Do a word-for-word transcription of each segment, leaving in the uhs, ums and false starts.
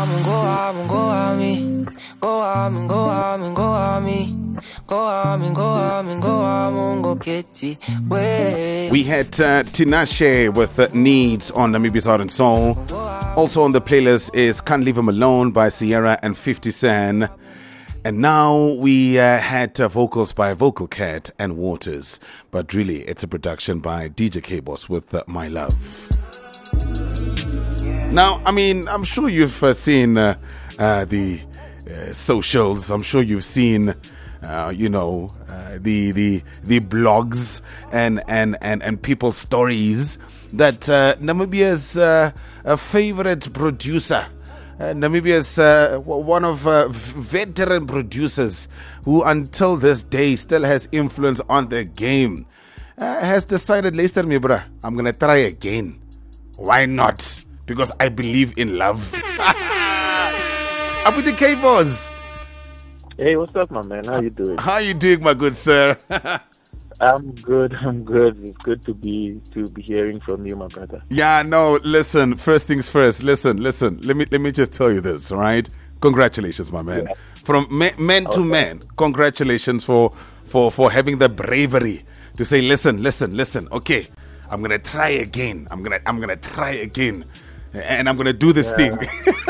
army, go army, go army, go army, go army, go army. Go army, go army, go army, go kitty way. We had uh, Tinashe with uh, Needs on Namibia's Heart and Soul. Also on the playlist is Can't Leave Him Alone by Sierra and fifty Cent. And now we uh, had uh, vocals by Vocal Cat and Waters. But really, it's a production by D J K-Boss with uh, My Love. Now, I mean, I'm sure you've uh, seen uh, uh, the uh, socials. I'm sure you've seen... Uh, you know, uh, the the the blogs and and and, and people's stories that uh, Namibia's uh, a favorite producer, uh, Namibia's uh, one of uh, veteran producers who until this day still has influence on the game, uh, has decided, listen me bruh, I'm gonna try again. Why not? Because I believe in love. Up with the K-Boss. Hey, what's up, my man? How you doing? How you doing, my good sir? I'm good. I'm good. It's good to be to be hearing from you, my brother. Yeah, no. Listen. First things first. Listen, listen. Let me let me just tell you this. All right. Congratulations, my man. Yeah. From man, man to man. Congratulations for for for having the bravery to say, listen, listen, listen. Okay, I'm gonna try again. I'm gonna I'm gonna try again, and I'm gonna do this yeah. thing.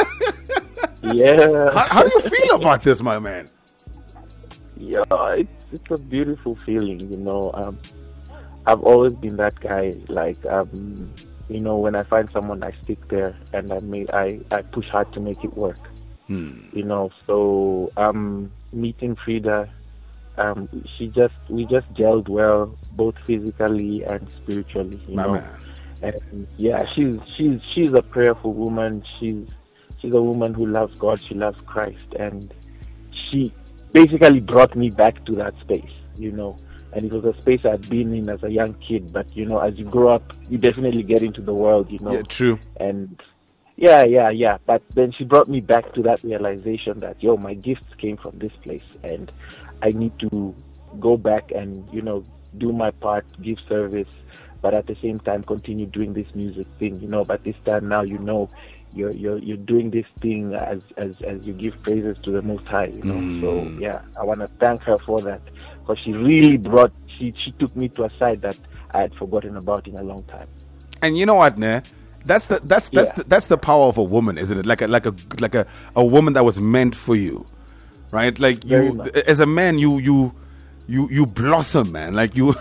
Yeah. How, how do you feel about this, my man? Yeah, it's it's a beautiful feeling, you know. Um, I've always been that guy. Like, um, you know, when I find someone, I stick there and I make I, I push hard to make it work. Hmm. You know, so um, meeting Frida, um, she just we just gelled well, both physically and spiritually. You my know, man. and yeah, she's she's she's a prayerful woman. She's She's a woman who loves God, she loves Christ, and she basically brought me back to that space, you know. And it was a space I'd been in as a young kid, but, you know, as you grow up, you definitely get into the world, you know. Yeah, true. And yeah, yeah, yeah. But then she brought me back to that realization that, yo, my gifts came from this place, and I need to go back and, you know, do my part, give service, but at the same time continue doing this music thing, you know. But this time now, you know, You're, you're you're doing this thing as, as, as you give praises to the Most High, you know. Mm. So yeah, I want to thank her for that, because she really brought she she took me to a side that I had forgotten about in a long time. And you know what, ne? That's the that's that's yeah. the, that's the power of a woman, isn't it? Like a like a like a, a woman that was meant for you, right? Like you, as a man, you you you you blossom, man. Like you.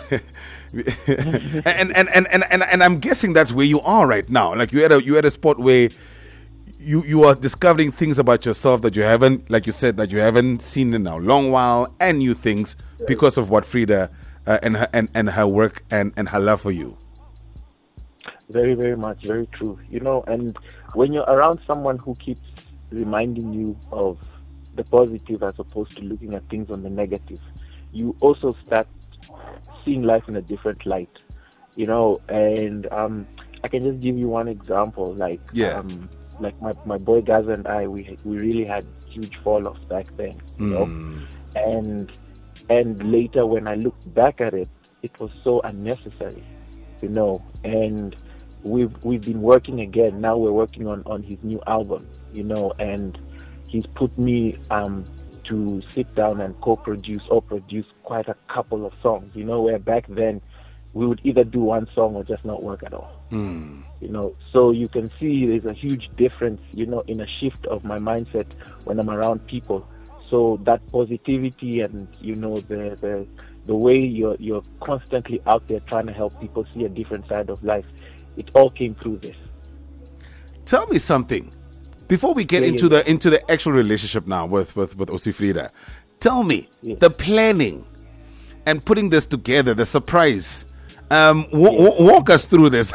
and, and, and, and, and, and I'm guessing that's where you are right now. Like you're at a you're at a spot where you, you are discovering things about yourself that you haven't, like you said, that you haven't seen in a long while, and new things because of what Frida uh, and her and, and her work and, and her love for you. Very, very much, very true. You know, and when you're around someone who keeps reminding you of the positive as opposed to looking at things on the negative, you also start seeing life in a different light, you know. And um, I can just give you one example, like yeah. um, like my, my boy Gaza and I, we we really had huge fall-offs back then, you mm. know. And and later when I looked back at it, it was so unnecessary, you know. And we've we've been working again. Now we're working on, on his new album, you know, and he's put me um to sit down and co-produce or produce quite a couple of songs, you know, where back then we would either do one song or just not work at all. Mm. You know, so you can see there's a huge difference, you know, in a shift of my mindset when I'm around people. So that positivity and, you know, the the, the way you're you're constantly out there trying to help people see a different side of life, it all came through this. Tell me something. Before we get yeah, into yeah. the into the actual relationship now with with with Osi Frida, tell me yeah. the planning and putting this together, the surprise. Um, w- yeah. w- walk us through this.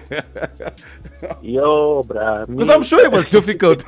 Yo, bruh. Because I'm sure it was difficult.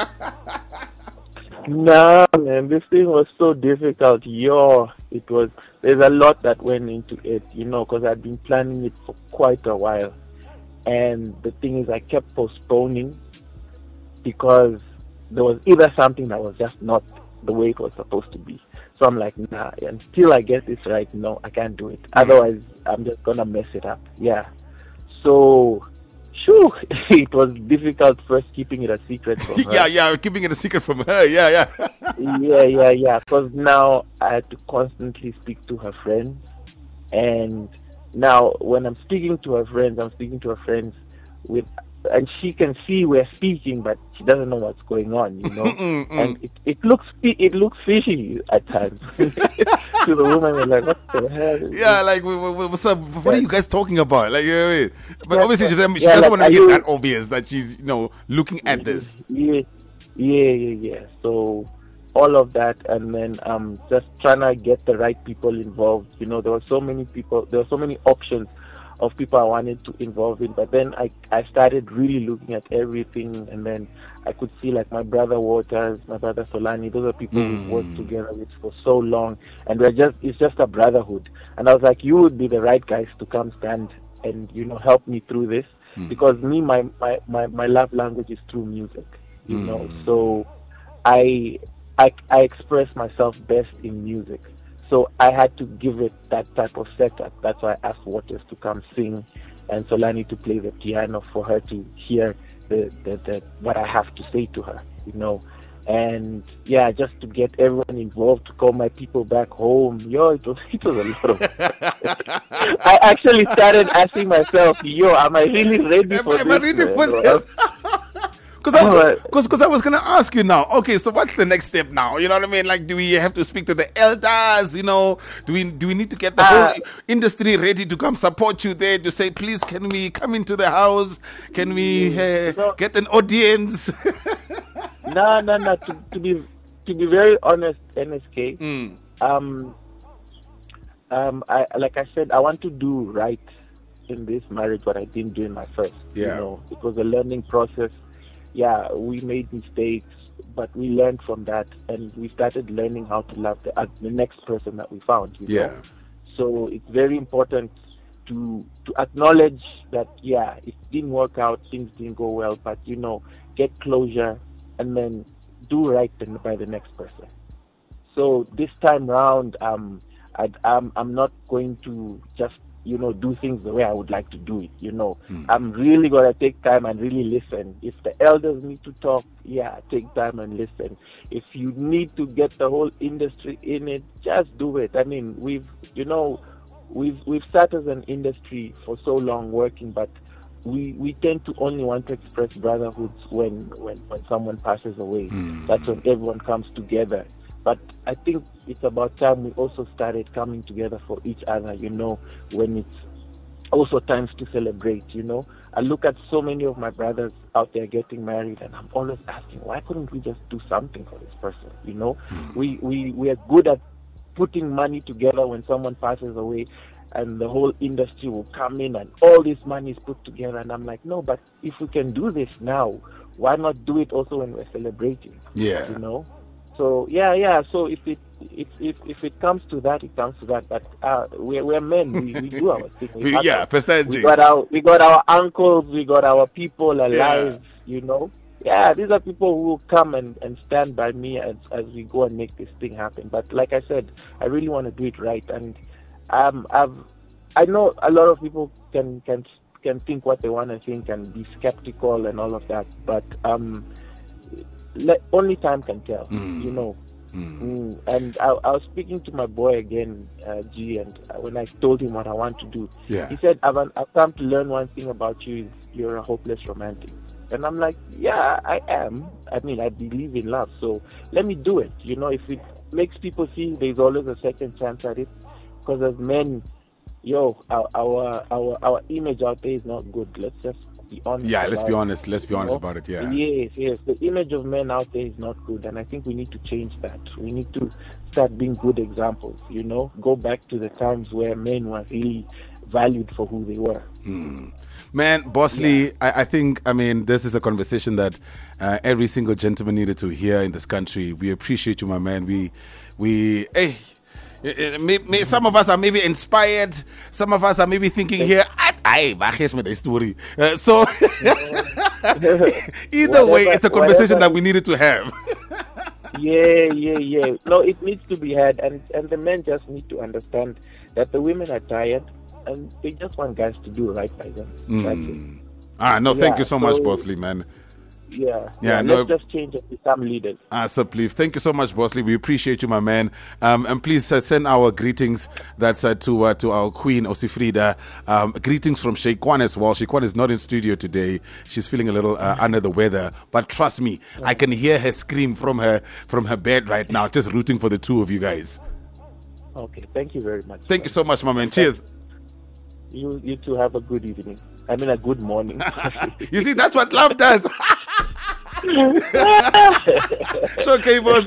Nah, man, this thing was so difficult. Yo, it was. There's a lot that went into it, you know, because I'd been planning it for quite a while, and the thing is, I kept postponing. Because there was either something that was just not the way it was supposed to be. So I'm like, nah, until I get this right, no, I can't do it. Otherwise, I'm just going to mess it up. Yeah. So Shoo, it was difficult first keeping it a secret from her. yeah, yeah, keeping it a secret from her. Yeah, yeah. yeah, yeah, yeah. Because now I had to constantly speak to her friends, and now when I'm speaking to her friends, I'm speaking to her friends with, and she can see we're speaking, but she doesn't know what's going on, you know. Mm, mm. And it, it looks it looks fishy at times to the woman. We're like, what the hell? Yeah, like, what's up? What Yeah. are you guys talking about? Like, you know what I mean? But Yeah, obviously, she doesn't, she yeah, doesn't like, want to are make you- it that obvious that she's, you know, looking at this. Yeah, yeah, yeah, yeah. So all of that, and then um, just trying to get the right people involved. You know, there were so many people, there were so many options of people I wanted to involve in. But then I, I started really looking at everything, and then I could see like my brother Waters, my brother Solani. Those are people Mm. we've worked together with for so long, and we're just it's just a brotherhood. And I was like, you would be the right guys to come stand and you know help me through this. Because me, my, my, my, my love language is through music, you Mm. know. So I, I I express myself best in music. So I had to give it that type of setup. That's why I asked Waters to come sing, and Solani to play the piano for her to hear the, the, the what I have to say to her, you know. And yeah, just to get everyone involved, to call my people back home. Yo, it was it was a lot of. I actually started asking myself, yo, am I really ready Am, for am this? I ready man? for Well, this? Because I, Well, cause, cause I was going to ask you now, okay, so what's the next step now? You know what I mean? Like, do we have to speak to the elders? You know, do we do we need to get the Uh, whole industry ready to come support you there to say, please, can we come into the house? Can we uh, No. get an audience? no, no, no. To, to be to be very honest, N S K. Mm. Um, um, I like I said, I want to do right in this marriage what I didn't do in my first. Yeah. You know, it was a learning process. Yeah, we made mistakes, but we learned from that, and we started learning how to love the uh, the next person that we found. You Yeah. know? So it's very important to to acknowledge that yeah, it didn't work out, things didn't go well, but you know, get closure and then do right then by the next person. So this time round, um, I, I'm I'm not going to just you know do things the way I would like to do it. You know, Mm. I'm really gonna take time and really listen. If the elders need to talk, yeah, take time and listen. If you need to get the whole industry in it, just do it. I mean, we've you know we've we've sat as an industry for so long working, but we we tend to only want to express brotherhoods when when when someone passes away. Mm. That's when everyone comes together. But I think it's about time we also started coming together for each other, you know, when it's also times to celebrate, you know. I look at so many of my brothers out there getting married, and I'm always asking, why couldn't we just do something for this person, you know? Mm. We, we, we are good at putting money together when someone passes away, and the whole industry will come in and all this money is put together. And I'm like, no, but if we can do this now, why not do it also when we're celebrating? Yeah. You know? So yeah, yeah. So if it if if, if it comes to that, it comes to that. But uh, we're we're men. We, we do our thing. We We- have yeah, our- Pastor we G. got our we got our uncles. We got our people alive. Yeah. You know. Yeah, these are people who will come and, and stand by me as as we go and make this thing happen. But like I said, I really want to do it right. And um, I've I know a lot of people can can can think what they want to think and be skeptical and all of that. But um. Let, only time can tell, Mm. you know. Mm. Mm. And I, I was speaking to my boy again, uh, G, and when I told him what I want to do, Yeah. he said, I've, I've come to learn one thing about you, is you're a hopeless romantic. And I'm like, yeah, I am. I mean, I believe in love, so let me do it. You know, if it makes people see there's always a second chance at it, because as men, yo, our, our our our image out there is not good. Let's just be honest. Yeah, let's about be it. honest. Let's be You honest know? about it. Yeah. Yes, yes. The image of men out there is not good, and I think we need to change that. We need to start being good examples, you know, go back to the times where men were really valued for who they were. Mm. Man, Boss Lee, I, I think, I mean, this is a conversation that uh, every single gentleman needed to hear in this country. We appreciate you, my man. We, we, hey, eh, may, may, some of us are maybe inspired. Some of us are maybe thinking here, I, I, story. Uh, so, either way, Whatever- it's a conversation whatever- that we needed to have. Yeah, yeah, yeah. No, it needs to be had, and and the men just need to understand that the women are tired, and they just want guys to do right by them. That's it. Mm. Ah, no, thank Yeah, you so much, so- Bosley, man. Yeah, Yeah, yeah. no- Let's just change and become leaders. Ah, so please, thank you so much, Bosley. We appreciate you, my man. Um, and please uh, send our greetings. That's uh, to uh, to our queen Osifrida. Um, greetings from Sheikwan as well. Sheikwan is not in studio today. She's feeling a little uh, under the weather, but trust me, I can hear her scream from her from her bed right now, just rooting for the two of you guys. Okay, thank you very much. Thank you so much, my man. Cheers. You you two have a good evening. I mean a good morning. You see, that's what love does. Sure, boss.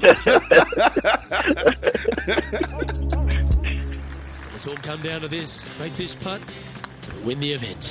It's all come down to this. Make this putt, win the event.